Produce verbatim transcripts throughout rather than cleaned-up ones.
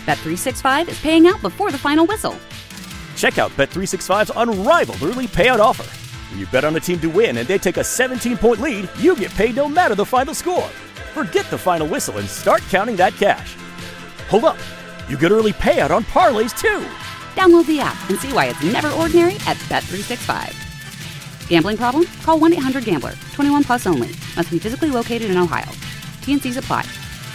Bet three sixty-five is paying out before the final whistle. Check out Bet three sixty-five's unrivaled early payout offer. When you bet on a team to win and they take a seventeen-point lead, you get paid no matter the final score. Forget the final whistle and start counting that cash. Hold up. You get early payout on parlays, too. Download the app and see why it's never ordinary at Bet three sixty-five. Gambling problem? Call one eight hundred gambler. twenty-one plus only. Must be physically located in Ohio. T and C's apply.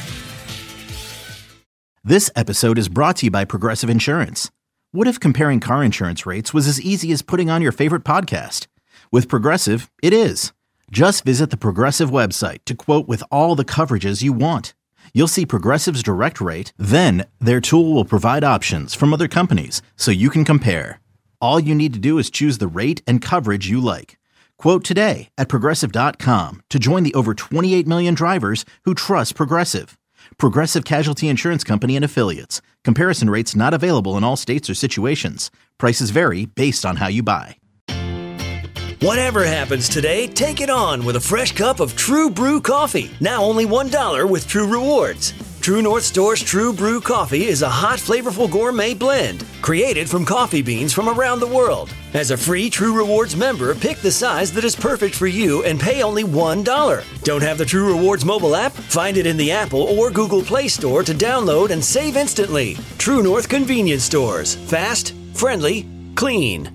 This episode is brought to you by Progressive Insurance. What if comparing car insurance rates was as easy as putting on your favorite podcast? With Progressive, it is. Just visit the Progressive website to quote with all the coverages you want. You'll see Progressive's direct rate, then their tool will provide options from other companies so you can compare. All you need to do is choose the rate and coverage you like. Quote today at Progressive dot com to join the over twenty-eight million drivers who trust Progressive. Progressive Casualty Insurance Company and Affiliates. Comparison rates not available in all states or situations. Prices vary based on how you buy. Whatever happens today, take it on with a fresh cup of True Brew coffee. Now only one dollar with True Rewards. True North Store's True Brew coffee is a hot, flavorful gourmet blend created from coffee beans from around the world. As a free True Rewards member, pick the size that is perfect for you and pay only one dollar. Don't have the True Rewards mobile app? Find it in the Apple or Google Play Store to download and save instantly. True North Convenience Stores. Fast, friendly, clean.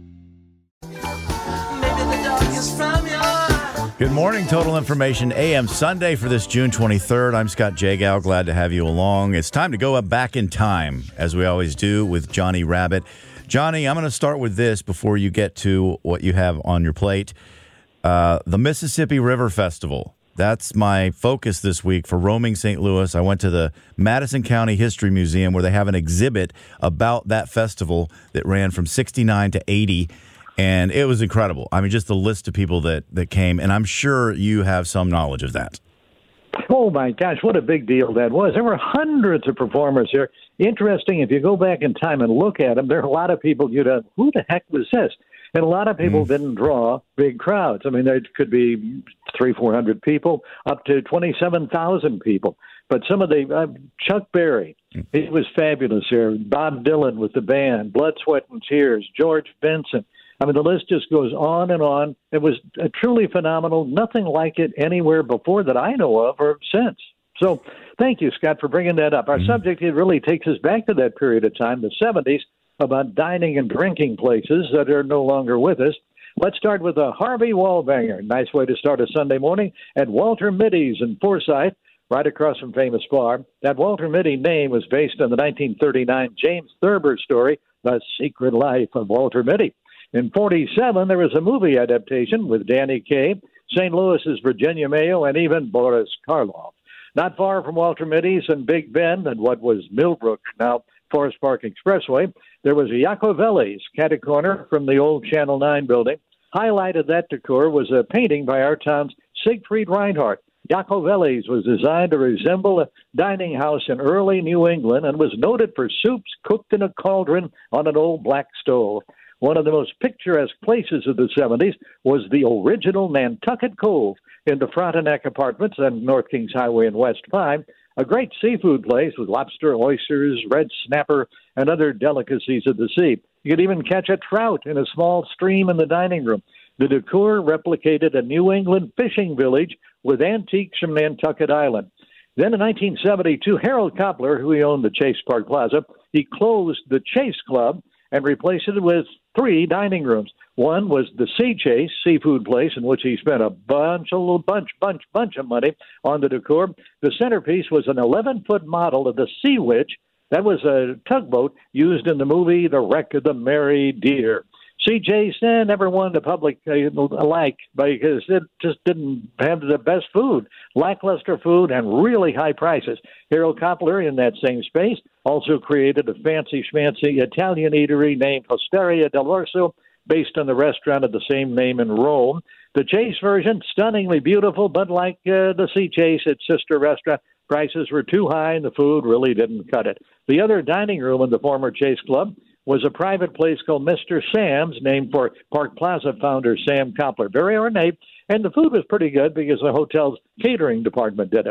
Good morning, Total Information A M Sunday for this June twenty-third. I'm Scott Jagow. Glad to have you along. It's time to go up back in time, as we always do with Johnny Rabbit. Johnny, I'm going to start with this before you get to what you have on your plate. Uh, the Mississippi River Festival. That's my focus this week for Roaming Saint Louis. I went to the Madison County History Museum where they have an exhibit about that festival that ran from sixty-nine to eighty. And it was incredible. I mean, just the list of people that, that came, and I'm sure you have some knowledge of that. Oh, my gosh, what a big deal that was. There were hundreds of performers here. Interesting, if you go back in time and look at them, there are a lot of people you'd have, who the heck was this? And a lot of people mm. didn't draw big crowds. I mean, there could be three, four hundred people, up to twenty-seven thousand people. But some of the, uh, Chuck Berry, mm. he was fabulous here. Bob Dylan with the band, Blood, Sweat, and Tears, George Benson. I mean, the list just goes on and on. It was uh, truly phenomenal. Nothing like it anywhere before that I know of or since. So thank you, Scott, for bringing that up. Our mm-hmm. subject, it really takes us back to that period of time, the seventies, about dining and drinking places that are no longer with us. Let's start with a Harvey Wallbanger. Nice way to start a Sunday morning at Walter Mitty's in Forsyth, right across from Famous Bar. That Walter Mitty name was based on the nineteen thirty-nine James Thurber story, The Secret Life of Walter Mitty. In forty-seven, there was a movie adaptation with Danny Kaye, Saint Louis's Virginia Mayo, and even Boris Karloff. Not far from Walter Mitty's and Big Bend and what was Millbrook, now Forest Park Expressway, there was a Iacovelli's catty corner from the old Channel nine building. Highlight of that decor was a painting by our town's Siegfried Reinhardt. Iacovelli's was designed to resemble a dining house in early New England and was noted for soups cooked in a cauldron on an old black stove. One of the most picturesque places of the seventies was the original Nantucket Cove in the Frontenac Apartments on North Kings Highway in West Pine, a great seafood place with lobster, oysters, red snapper, and other delicacies of the sea. You could even catch a trout in a small stream in the dining room. The decor replicated a New England fishing village with antiques from Nantucket Island. Then in nineteen seventy-two, Harold Koppler, who owned the Chase Park Plaza, he closed the Chase Club and replaced it with three dining rooms. One was the Sea Chase seafood place, in which he spent a bunch, a little bunch, bunch, bunch of money on the decor. The centerpiece was an eleven-foot model of the Sea Witch. That was a tugboat used in the movie The Wreck of the Mary Deer. C J eh, never won the public uh, alike because it just didn't have the best food, lackluster food, and really high prices. Harold Koppler, in that same space, also created a fancy schmancy Italian eatery named Osteria dell'Orso, based on the restaurant of the same name in Rome. The Chase version, stunningly beautiful, but like uh, the Sea Chase, its sister restaurant, prices were too high and the food really didn't cut it. The other dining room in the former Chase Club was a private place called Mister Sam's, named for Park Plaza founder Sam Koppler. Very ornate, and the food was pretty good because the hotel's catering department did it.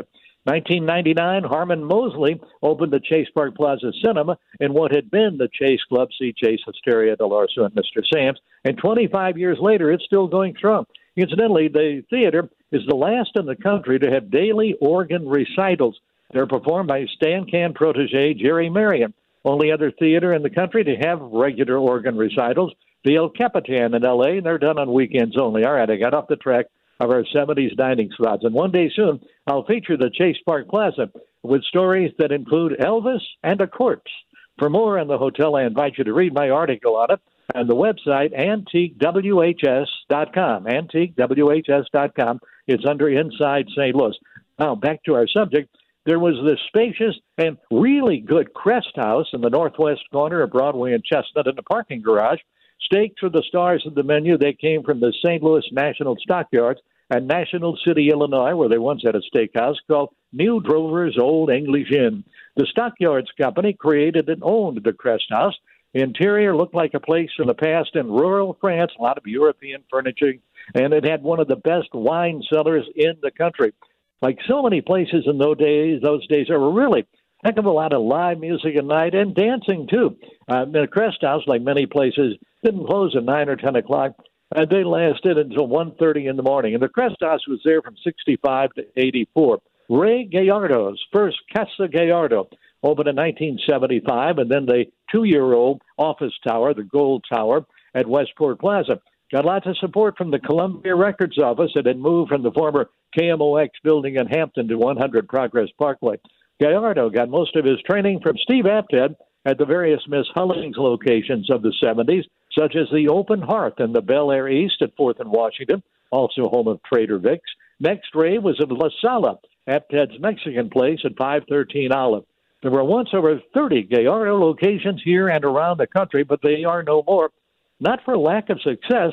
nineteen ninety-nine, Harmon Mosley opened the Chase Park Plaza Cinema in what had been the Chase Club. See Chase, Hysteria, DeLarso, and Mister Sam's. And twenty-five years later, it's still going strong. Incidentally, the theater is the last in the country to have daily organ recitals. They're performed by Stan Can protege Jerry Marion. Only other theater in the country to have regular organ recitals, the El Capitan in L A, and they're done on weekends only. All right, I got off the track of our seventies dining spots. And one day soon, I'll feature the Chase Park Plaza with stories that include Elvis and a corpse. For more on the hotel, I invite you to read my article on it on the website, antique w h s dot com. antique w h s dot com. It's under Inside Saint Louis. Now, back to our subject. There was this spacious and really good Crest House in the northwest corner of Broadway and Chestnut in the parking garage. Steaks were the stars of the menu. They came from the Saint Louis National Stockyards and National City, Illinois, where they once had a steakhouse called New Drover's Old English Inn. The Stockyards Company created and owned the Crest House. The interior looked like a place in the past in rural France, a lot of European furniture, and it had one of the best wine cellars in the country. Like so many places in those days, those days there were really a heck of a lot of live music at night and dancing, too. Uh, the Crest House, like many places, didn't close at nine or ten o'clock. Uh, they lasted until one thirty in the morning. And the Crest House was there from sixty-five to eighty-four. Ray Gallardo's first Casa Gallardo opened in nineteen seventy-five, and then the two-year-old office tower, the Gold Tower, at Westport Plaza. Got lots of support from the Columbia Records office that had moved from the former K M O X building in Hampton to one hundred Progress Parkway. Gallardo got most of his training from Steve Apted at the various Miss Hullings locations of the seventies, such as the Open Hearth in the Bel Air East at fourth and Washington, also home of Trader Vic's. Next, Ray was at La Sala, Apted's Mexican place at five thirteen Olive. There were once over thirty Gallardo locations here and around the country, but they are no more. Not for lack of success,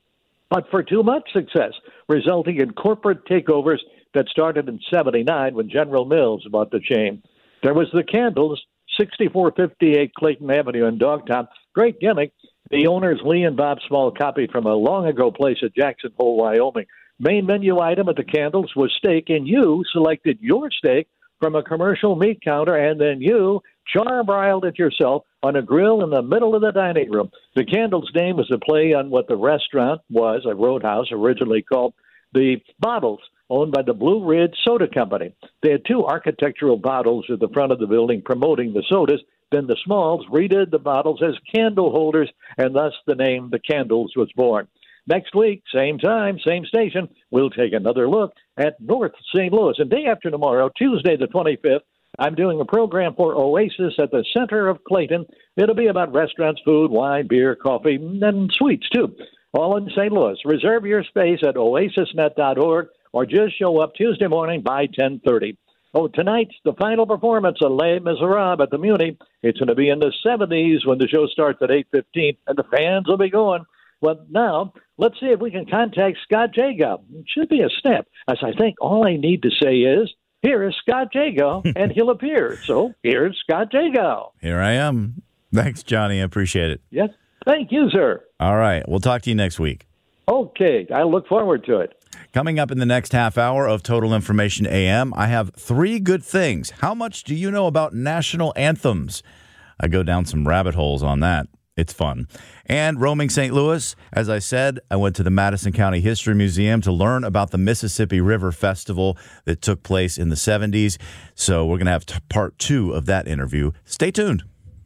but for too much success, resulting in corporate takeovers that started in seventy-nine when General Mills bought the chain. There was the Candles, sixty-four fifty-eight Clayton Avenue in Dogtown. Great gimmick. The owners, Lee and Bob Small, copied from a long-ago place at Jackson Hole, Wyoming. Main menu item at the Candles was steak, and you selected your steak from a commercial meat counter, and then you char-broiled it yourself on a grill in the middle of the dining room. The Candles name was a play on what the restaurant was, a roadhouse originally called the Bottles, owned by the Blue Ridge Soda Company. They had two architectural bottles at the front of the building promoting the sodas. Then the Smalls redid the bottles as candle holders, and thus the name The Candles was born. Next week, same time, same station, we'll take another look at North Saint Louis. And day after tomorrow, Tuesday the twenty-fifth, I'm doing a program for Oasis at the center of Clayton. It'll be about restaurants, food, wine, beer, coffee, and sweets, too, all in Saint Louis. Reserve your space at oasis net dot org or just show up Tuesday morning by ten thirty. Oh, tonight's the final performance of Les Miserables at the Muni. It's going to be in the seventies when the show starts at eight fifteen, and the fans will be going. Well, now, let's see if we can contact Scott Jagow. It should be a step, as I think all I need to say is, here is Scott Jagow, and he'll appear. So here's Scott Jagow. Here I am. Thanks, Johnny. I appreciate it. Yes, thank you, sir. All right. We'll talk to you next week. Okay. I look forward to it. Coming up in the next half hour of Total Information A M, I have three good things. How much do you know about national anthems? I go down some rabbit holes on that. It's fun. And roaming Saint Louis, as I said, I went to the Madison County History Museum to learn about the Mississippi River Festival that took place in the seventies. So we're going to have t- part two of that interview. Stay tuned.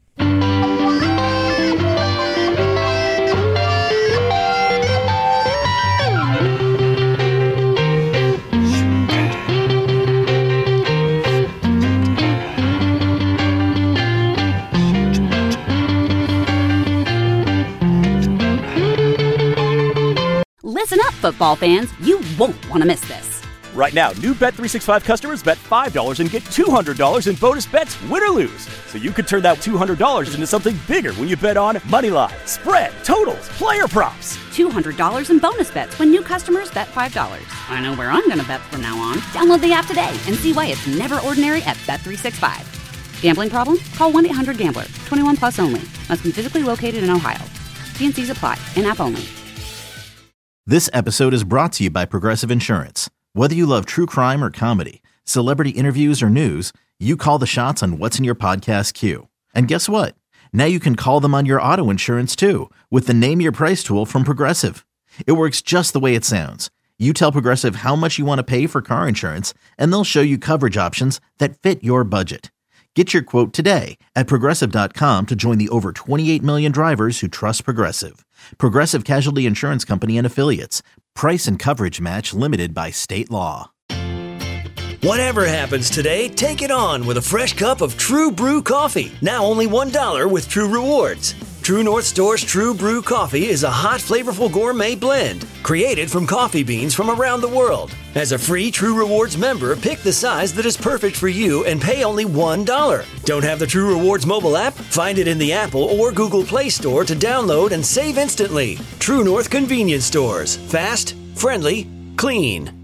Listen up, football fans. You won't want to miss this. Right now, new Bet three sixty-five customers bet five dollars and get two hundred dollars in bonus bets, win or lose. So you could turn that two hundred dollars into something bigger when you bet on money line, spread, totals, player props. two hundred dollars in bonus bets when new customers bet five dollars. I know where I'm going to bet from now on. Download the app today and see why it's never ordinary at Bet three sixty-five. Gambling problem? Call one eight hundred gambler. twenty-one plus only. Must be physically located in Ohio. T and C's apply. In-app only. This episode is brought to you by Progressive Insurance. Whether you love true crime or comedy, Celebrity interviews or news, you call the shots on what's in your podcast queue. And guess what? Now you can call them on your auto insurance too with the Name Your Price tool from Progressive. It works just the way it sounds. You tell Progressive how much you want to pay for car insurance, and they'll show you coverage options that fit your budget. Get your quote today at Progressive dot com to join the over twenty-eight million drivers who trust Progressive. Progressive Casualty Insurance Company and Affiliates. Price and coverage match limited by state law. Whatever happens today, take it on with a fresh cup of True Brew coffee. Now only one dollar with True Rewards. True North Store's True Brew coffee is a hot, flavorful gourmet blend created from coffee beans from around the world. As a free True Rewards member, pick the size that is perfect for you and pay only one dollar. Don't have the True Rewards mobile app? Find it in the Apple or Google Play Store to download and save instantly. True North Convenience Stores. Fast, friendly, clean.